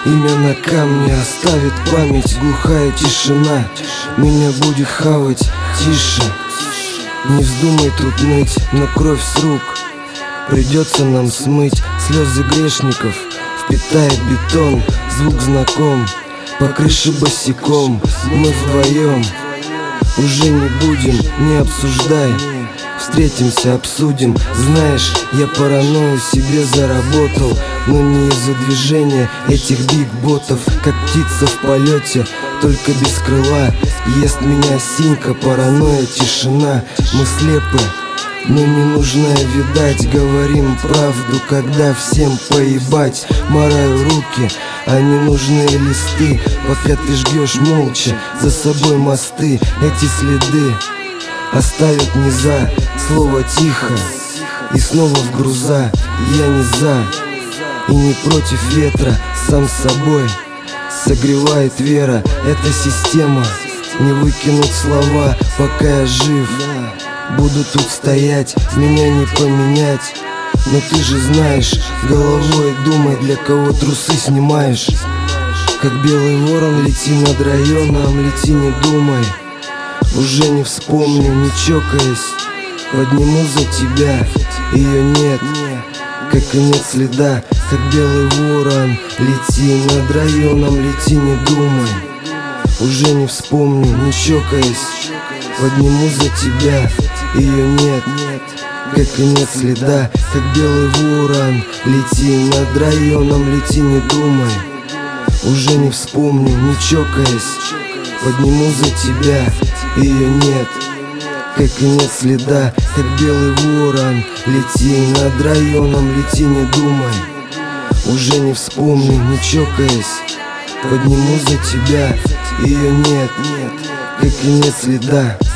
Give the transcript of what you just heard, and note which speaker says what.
Speaker 1: Имя на камне оставит память, глухая тишина меня будет хавать, тише. Не вздумай тут ныть, но кровь с рук придется нам смыть. Слезы грешников впитает бетон, звук знаком, по крыше босиком. Мы вдвоем уже не будем, не обсуждай. Встретимся, обсудим. Знаешь, я паранойю себе заработал, но не из-за движения этих биг-ботов. Как птица в полете, только без крыла. Ест меня синька, паранойя, тишина. Мы слепы, но не нужно видать. Говорим правду, когда всем поебать. Мораю руки, а не нужные листы. Пока ты жгешь молча за собой мосты, эти следы оставят низа. Слово тихо и снова в груза. Я не за и не против ветра, сам с собой согревает вера. Эта система не выкинуть слова, пока я жив. Буду тут стоять, меня не поменять. Но ты же знаешь, головой думай, для кого трусы снимаешь. Как белый ворон, лети над районом, лети, не думай. Уже не вспомню, не чокаясь, подниму за тебя. Ее нет, как и нет следа. Как белый ворон, лети над районом, лети, не думай. Уже не вспомню, не чокаясь, подниму за тебя. Ее нет, как и нет следа. Как белый ворон, лети над районом, лети, не думай. Уже не вспомню, не чокаясь, подниму за тебя. Ее нет, как и нет следа. Как белый ворон, лети над районом, лети, не думай. Уже не вспомню, не чокаясь, подниму за тебя. Ее нет, как и нет следа.